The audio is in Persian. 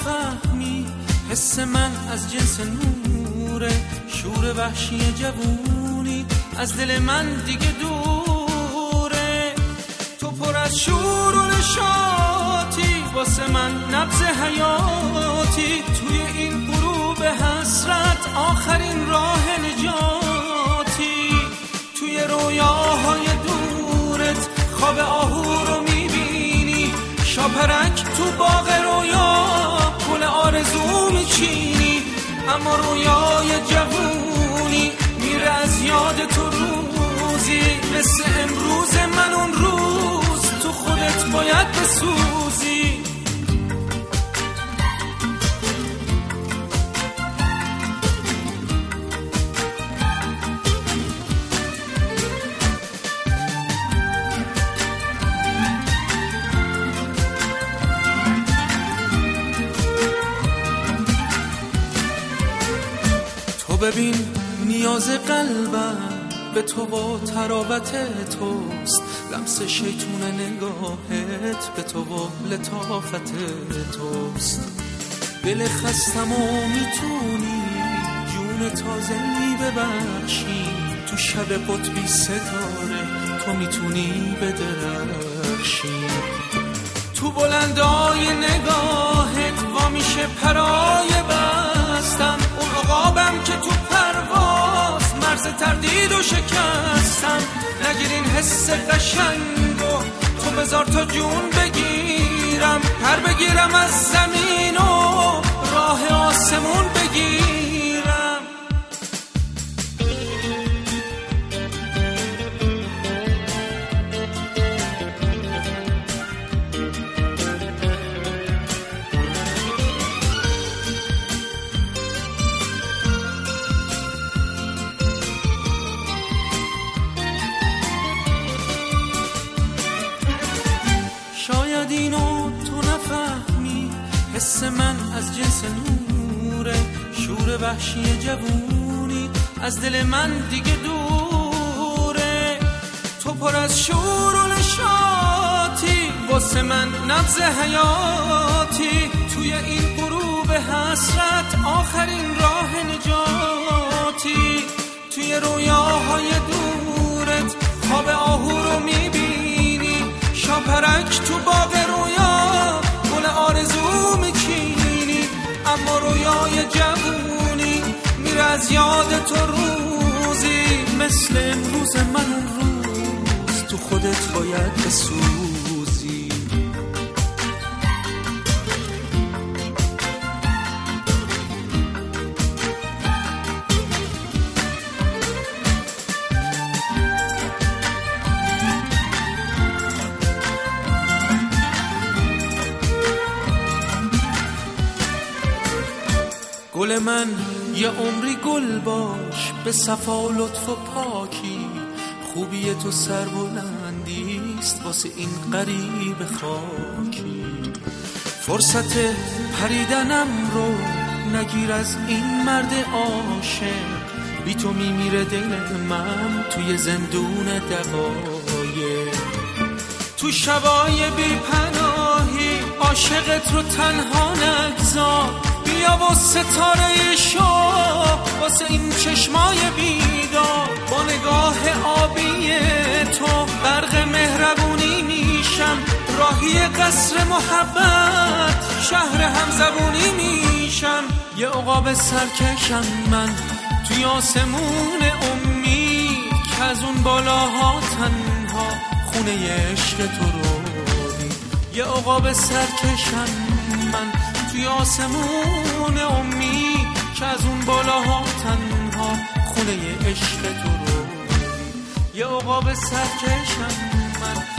نفهمی حس من از جنس نوره، شور وحشی جوونی از دل من دیگه دوره. تو پر از شور و نشاطی، واسه من نبض حیاتی، توی این غروب حسرت آخرین راه نجاتی. توی رویاهای دورت خواب آهو رو میبینی، شاپرک تو باغ رویا گل آرزو میچینی. اما رویای جوونی میره از یاد تو روزی، مثل امروز من اون روز تو خودت باید بسوزی. ببین نیاز قلبم به تو و تراوت توست، لمس شیطون نگاهت به تو و لطافت توست. دل خستم و میتونی جون تازه‌ای ببخشی، تو شب قطبی ستاره تو میتونی بدرخشی. تو بلندای نگاهت وا میشه پرای بستم، اون عقابم که تو پرواز مرز تردیدو شکستم. نگیرین حس قشنگو تو بذار تا جون بگیرم، پر بگیرم از زمین و راه آسمون بگیرم. شاید اینو تو نفهمی حس من از جنس نوره، شور وحشی جوونی از دل من دیگه دوره. تو پر از شور و نشاطی، واسه من نبض حیاتی، توی این غروب حسرت آخرین راه نجاتی. توی رویاهای دورت خواب آهو رو میبینی، شاپرک تو باغ رویا گل آرزو میچینی. اما رویای جوونی میره از یاد تو روزی، مثل امروز من اون روز تو خودت باید بسوزی. گل من یه عمری گل باش، به صفا و لطف و پاکی، خوبی تو سربلندیست واسه این غریب خاکی. فرصت پریدنم رو نگیر از این مرد عاشق، بی تو میمیره دل من توی زندون دقایق. تو شبای بی پناهی عاشقت رو تنها نگذار، بیا و ستاره شب واسه این چشمای بیدار. با نگاه آبی تو غرق مهربونی میشم، راهی قصر محبت شهر همزبونی میشم. یه عقاب سرکشم من توی آسمون امید، که از اون بالاها تنها خونه عشق تو رو دید. یه عقاب سرکشم من توی آسمون امید، که از اون بالاها تنها خونه عشق تو رو دید. یه عقاب سرکشم من